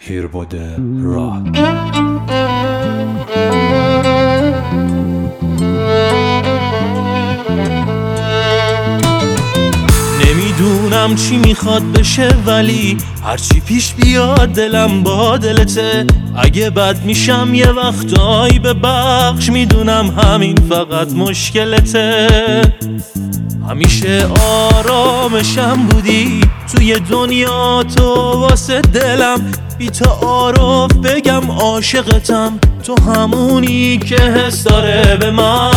پیربرده راک. نمیدونم چی میخواد بشه ولی هرچی پیش بیاد دلم با دلته. اگه بد میشم یه وقتایی ببخش، میدونم همین فقط مشکلته. همیشه آرامشم بودی توی دنیا تو، واسه دلم بی تعارف بگم عاشقتم. تو همونی که حس داره به من.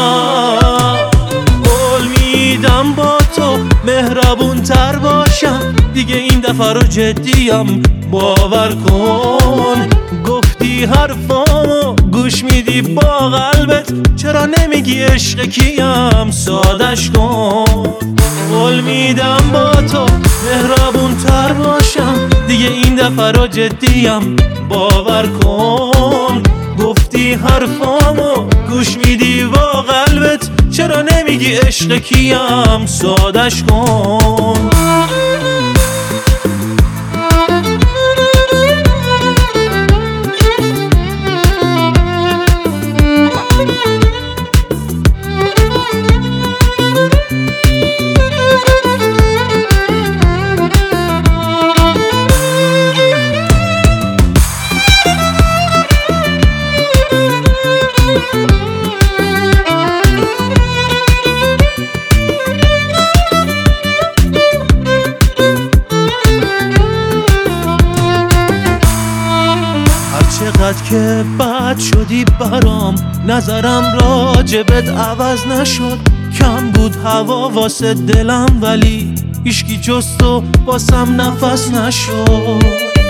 قول میدم با تو مهربون تر باشم، دیگه این دفعه رو جدیم باور کن. گفتی حرفامو گوش میدی با قلبت، چرا نمیگی عشق کیم سادش کن. قول میدم با تو مهربون تر باشم، دیگه این دفعه رو جدیم باور کن. گفتی حرفامو گوش میدی با قلبت، چرا نمیگی عشق کیم سادش کن. چقدر که بد شدی برام، نظرم راجبت عوض نشد. کم بود هوا واسه دلم ولی هیچکی جز تو واسم نفس نشد.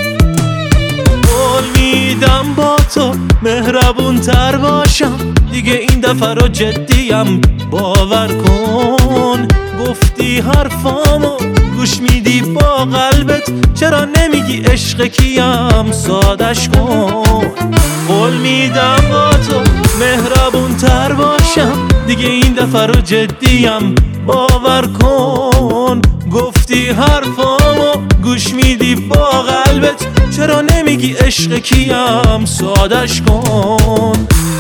قول میدم با تو مهربون تر باشم، دیگه این دفعه رو جدیم باور کن. گفتی حرفامو گوش میدی با قلبت، چرا نمیگی عشق کیم سادش کن. قول میدم با تو مهربون تر باشم، دیگه این دفعه رو جدیم باور کن. گفتی حرفامو گوش میدی با قلبت، چرا نمیگی عشق کیم سادش کن.